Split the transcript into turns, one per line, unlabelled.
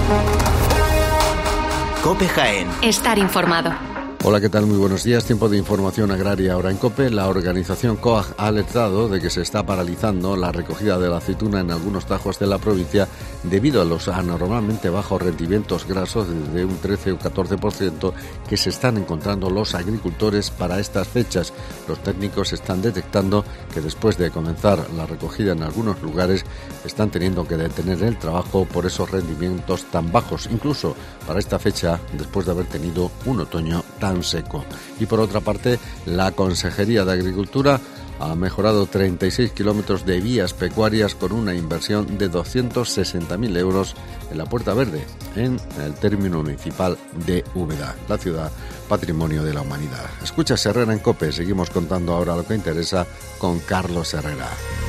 COPE Jaén.
Estar informado.
Hola, ¿qué tal? Muy buenos días. Tiempo de información agraria ahora en COPE. La organización COAG ha alertado de que se está paralizando la recogida de la aceituna en algunos tajos de la provincia debido a los anormalmente bajos rendimientos grasos de un 13 o 14% que se están encontrando los agricultores para estas fechas. Los técnicos están detectando que después de comenzar la recogida en algunos lugares están teniendo que detener el trabajo por esos rendimientos tan bajos, incluso para esta fecha después de haber tenido un otoño tan seco. Y por otra parte, la Consejería de Agricultura ha mejorado 36 kilómetros de vías pecuarias con una inversión de 260.000 euros en la Puerta Verde, en el término municipal de Úbeda, la ciudad patrimonio de la humanidad. Escucha Herrera en COPE, seguimos contando ahora lo que interesa con Carlos Herrera.